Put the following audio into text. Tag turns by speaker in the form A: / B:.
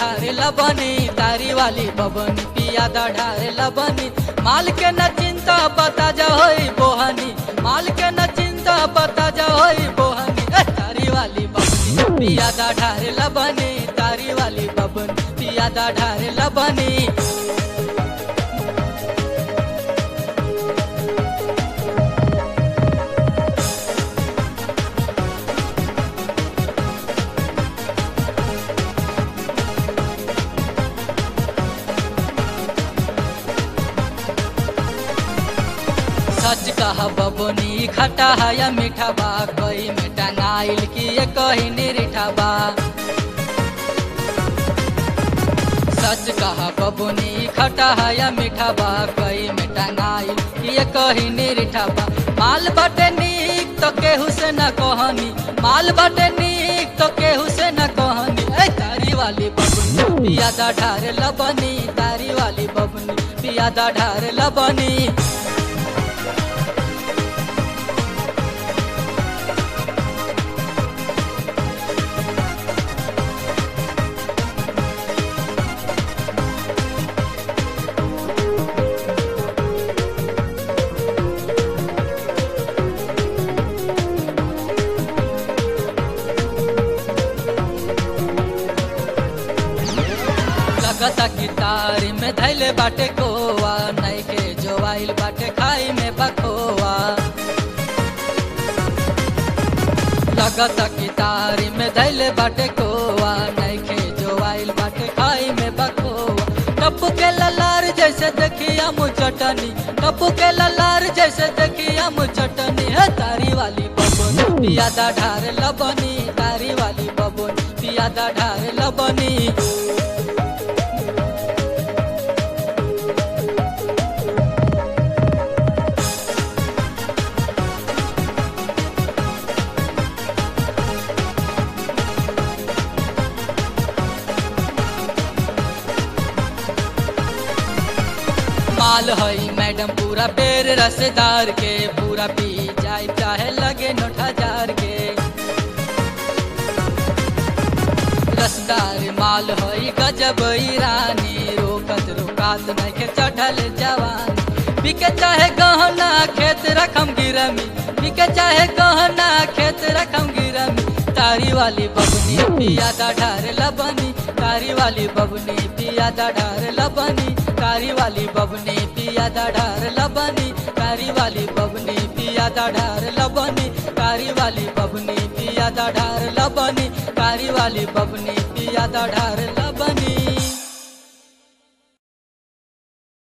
A: ढारे लबनी तारी वाली बबनी पिया दा ढारे लबनी माल के न चिंता पता जा होई बोहनी माल के न चिंता पता जा होई बोहनी तारी वाली बबनी पिया दा ढारे लबनी तारी वाली बबनी पिया दा ढारे लबनी। सच कहा बबनी खटा है या मीठा बा कोई में टंगाइल की ये कहीं निरीठा बा। सच कहा बबनी खटा है या मीठा बा कोई में टंगाइल की ये कहीं निरीठा बा। माल बटे नीक तो केहू से न कहनी माल बटे नीक तो केहू से न कहनी तारी वाली बबनी पिया दा ढारे लबनी तारी वाली बबनी पिया दा ढारे लबनी। लगता की तारी में धैले बाटे कोवा नहीं के जोवाइल बाटे खाई में बखोवा। लगता की तारी में धैले बाटे कोवा नहीं के जोवाइल बाटे खाई में बखोवा। टप्पू के ललार जैसे देखिया मुचटनी टप्पू के ललार जैसे देखिया मुचटनी है तारी वाली बबनी पिया दा ढारे लबनी तारी वाली बबनी पिया दा ढारे लबनी। माल हई मैडम पूरा बेर रसदार के पूरा पी जाए चाहे लगे 9,000 के। रसदार माल हई गजब रानी रोकत रोकात नहीं के चढ़ल जवानी बिके चाहे गहना खेत रकम गिरमी बिके चाहे गहना खेत रकम गिरमी तारी वाली बबनी पिया दा ढारे लबनी तारी वाली बबनी पिया दा ढारे लबनी तारी वाली बबनी पिया दा ढारे लबनी तारी वाली बबनी पिया दा ढारे लबनी तारी वाली बबनी पिया दा ढारे लबनी तारी वाली बबनी पिया दा ढारे लबनी।